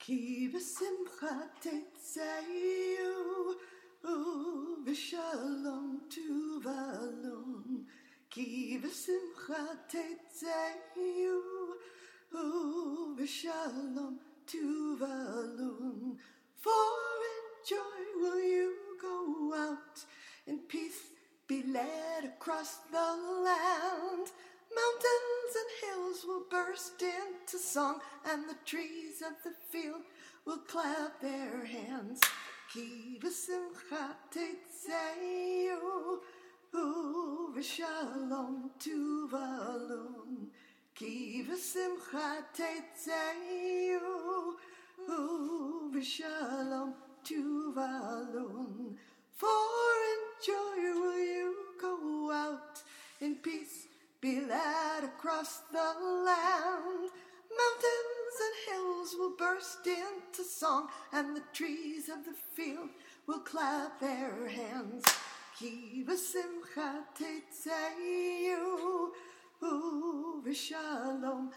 Ki v'simcha tetzayu, v'shalom tuvalon. Ki v'simcha tetzayu, v'shalom tuvalon. For in joy will you go out, in peace be led across the land. Mountains and hills will burst into song, and the trees of the field will clap their hands. Ki v'simcha tetzayu, v'shalom tuvalon. Ki v'simcha tetzayu, v'shalom tuvalon. For in joy will you go out, in peace be led across the land. Mountains and hills will burst into song, and the trees of the field will clap their hands. Ki v'simcha tetzayu, v'shalom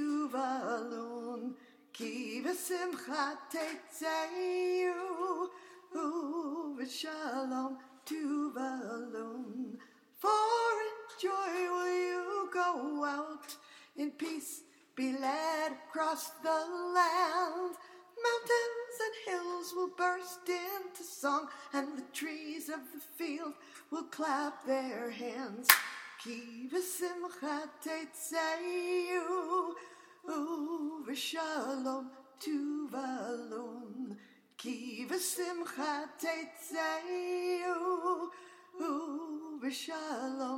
tuvalon. Ki v'simcha tetzayu, v'shalom tuvalon. For in joy will you go out, in peace be led across the land. Mountains and hills will burst into song, and the trees of the field will clap their hands. Ki v'simcha tetzayu, v'shalom tuvalon. Ki v'simcha tetzayu, v'shalom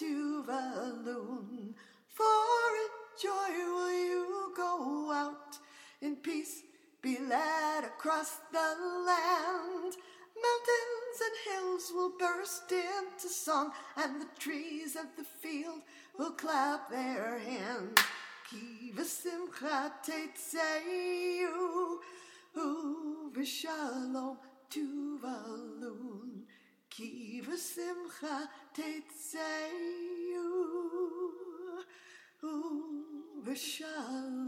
tuvalon. For in joy will you go out, in peace be led across the land. Mountains and hills will burst into song, and the trees of the field will clap their hands. Ki v'simcha tetzayu, v'shalom tuvalon. Ki v'simcha tetzayu, v'shalom